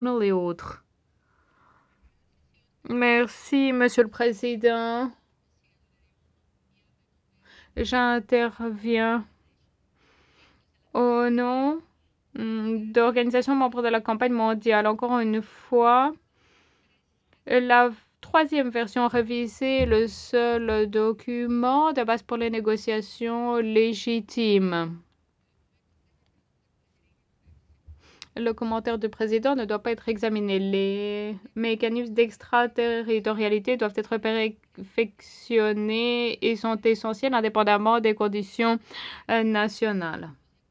et autres. Merci, Monsieur le Président. J'interviens au nom d'organisations membres de la campagne mondiale. Encore une fois, la troisième version révisée est le seul document de base pour les négociations légitimes. Le commentaire du président ne doit pas être examiné. Les mécanismes d'extraterritorialité doivent être perfectionnés et sont essentiels indépendamment des conditions nationales.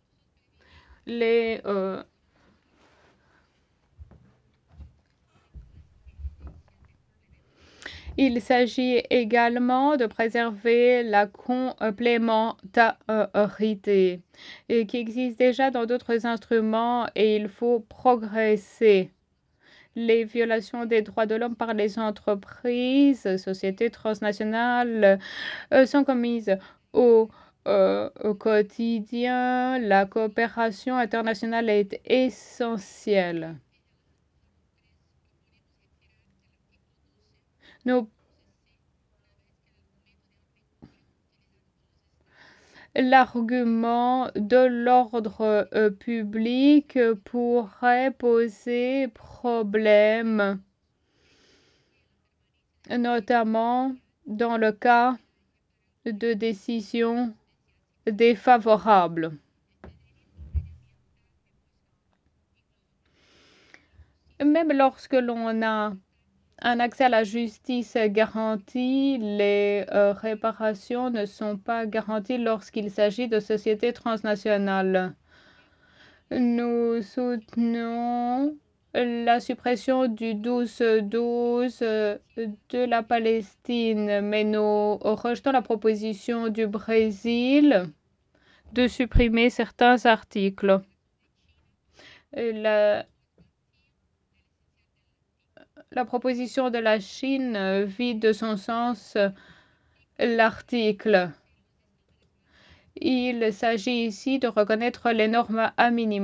Il s'agit également de préserver la complémentarité qui existe déjà dans d'autres instruments et il faut progresser. Les violations des droits de l'homme par les entreprises, sociétés transnationales, sont commises au quotidien. La coopération internationale est essentielle. L'argument de l'ordre public pourrait poser problème, notamment dans le cas de décisions défavorables. Même lorsque l'on a un accès à la justice garanti, les réparations ne sont pas garanties lorsqu'il s'agit de sociétés transnationales. Nous soutenons la suppression du 12-12 de la Palestine, mais nous rejetons la proposition du Brésil de supprimer certains articles. La proposition de la Chine vide de son sens l'article. Il s'agit ici de reconnaître les normes à minima.